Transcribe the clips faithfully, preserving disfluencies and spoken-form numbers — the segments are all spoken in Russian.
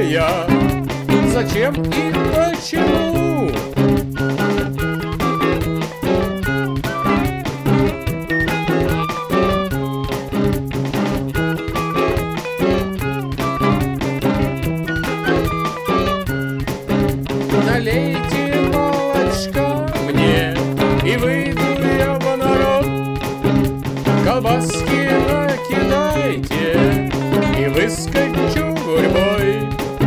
я? Зачем и почему? Налейте молочка мне, и выйду я в народ. Колбаски накидайте, и выскочу гурьбой.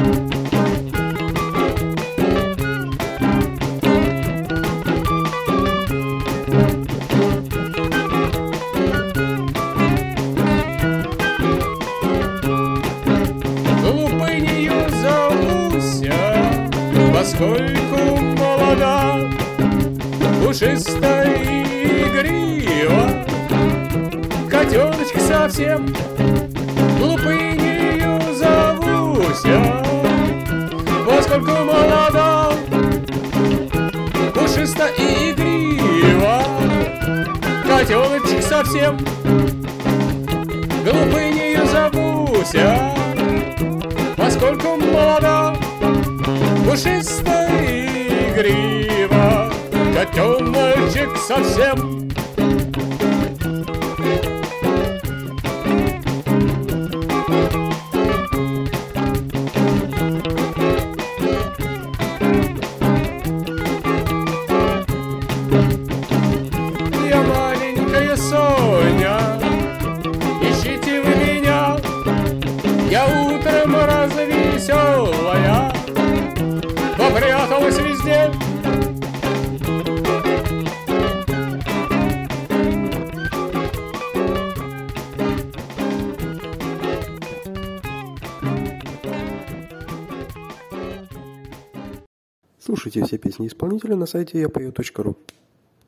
Глупынью зовуся, поскольку молода, пушистая и игрива, котеночек совсем. Глупынью зовуся, поскольку молода, пушиста и игрива, котеночек совсем. Глупынью зовуся, поскольку молода, пушиста и игрива, котеночек совсем. Я маленькая Соня, ищите вы меня. Я утром развеселая, попряталась везде. Слушайте все песни исполнителя на сайте я пою точка ру.